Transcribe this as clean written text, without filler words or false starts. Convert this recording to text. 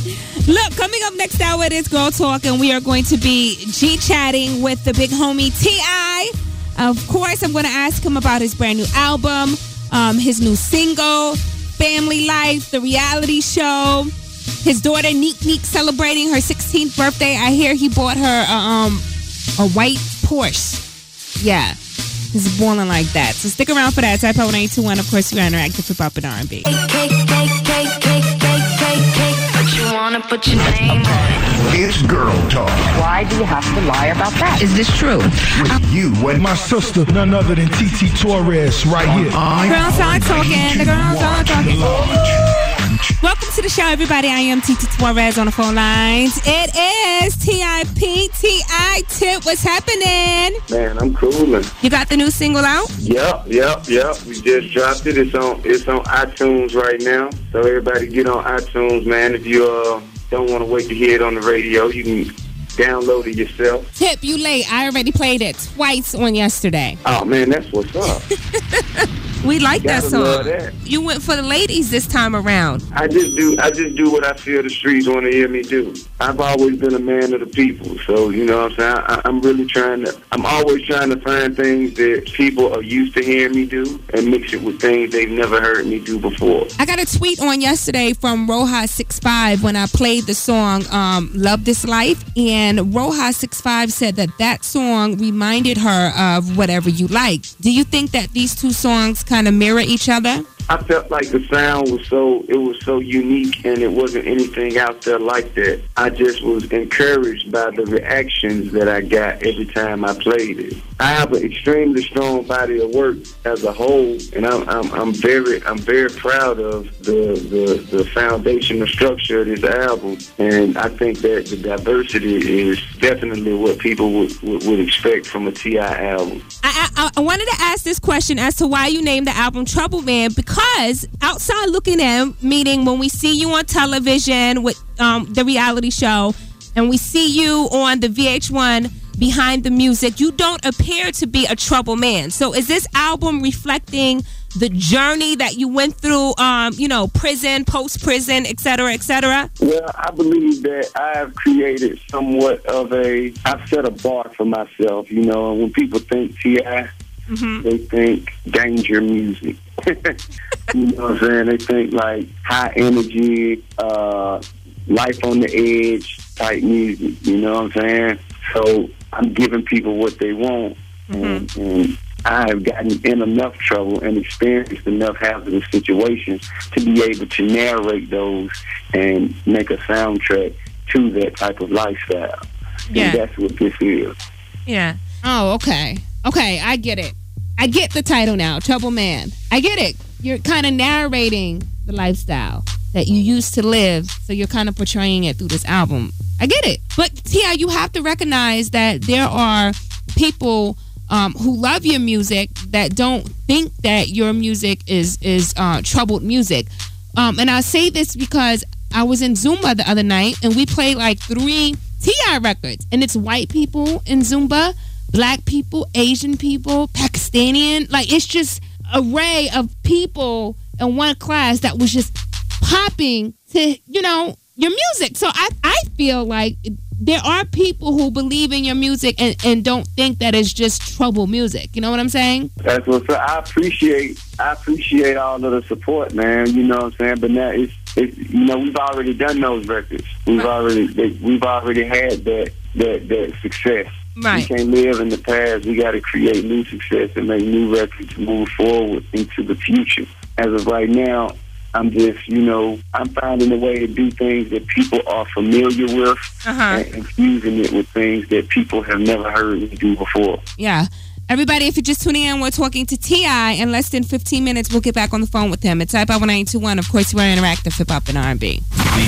Look, coming up next hour, it is Girl Talk, and we are going to be G-chatting with the big homie T.I. Of course, I'm going to ask him about his brand new album, his new single, Family Life, the reality show, his daughter Neek Neek celebrating her 16th birthday. I hear he bought her a white Porsche. Yeah, he's balling like that. So stick around for that. Type out 1821. Of course, you're interactive hip hop and R&B. Wanna put your name on it. It's Girl Talk. Why do you have to lie about that? Is this true? With you and my sister, none other than TT Torres, right here. Girls are talking. The girls are talking. Welcome to the show, everybody. I am TT Torres on the phone lines. It is T.I.P. T.I. Tip. What's happening? Man, I'm coolin'. You got the new single out? Yep. We just dropped it. It's on iTunes right now. So everybody get on iTunes, man. If you don't want to wait to hear it on the radio, you can download it yourself. Tip, you late. I already played it twice on yesterday. Oh, man, that's what's up. We like that song. Love that. You went for the ladies this time around. I just do what I feel the streets want to hear me do. I've always been a man of the people, so you know what I'm saying. I'm always trying to find things that people are used to hearing me do and mix it with things they've never heard me do before. I got a tweet on yesterday from Roja65 when I played the song "Love This Life," and Roja65 said that song reminded her of Whatever You Like. Do you think that these two songs kind of mirror each other? I felt like the sound was so unique, and it wasn't anything out there like that. I just was encouraged by the reactions that I got every time I played it. I have an extremely strong body of work as a whole, and I'm very proud of the foundational structure of this album. And I think that the diversity is definitely what people would expect from a T.I. album. I wanted to ask this question as to why you named the album Trouble Man, because outside looking in, meaning when we see you on television with the reality show, and we see you on the VH1 Behind the Music, you don't appear to be a trouble man. So is this album reflecting the journey that you went through, prison, post-prison, et cetera, et cetera? Well, I believe that I have created somewhat of I've set a bar for myself, you know, and when people think T.I., they think danger music. You know what I'm saying? They think like high energy, life on the edge type music, you know what I'm saying? So I'm giving people what they want, and I have gotten in enough trouble and experienced enough hazardous situations to be able to narrate those and make a soundtrack to that type of lifestyle. Yeah. And that's what this is. Yeah. Oh, okay. Okay, I get it. I get the title now, Trouble Man. I get it. You're kind of narrating the lifestyle that you used to live, so you're kind of portraying it through this album. I get it. But, T.I., you have to recognize that there are people who love your music that don't think that your music is troubled music. And I say this because I was in Zumba the other night, and we played like 3 T.I. records. And it's white people in Zumba, black people, Asian people, Pakistani. Like, it's just array of people in one class that was just popping to, your music. So I feel like there are people who believe in your music and don't think that it's just trouble music. You know what I'm saying? That's what's up. I appreciate all of the support, man. You know what I'm saying? But now it's we've already done those records. We've already had that success. Right. We can't live in the past. We got to create new success and make new records, move forward into the future. As of right now, I'm just, I'm finding a way to do things that people are familiar with and infusing it with things that people have never heard me do before. Yeah. Everybody, if you're just tuning in, we're talking to T.I. In less than 15 minutes, we'll get back on the phone with him. It's Type Out 1821. Of course, we're interactive hip hop and R&B.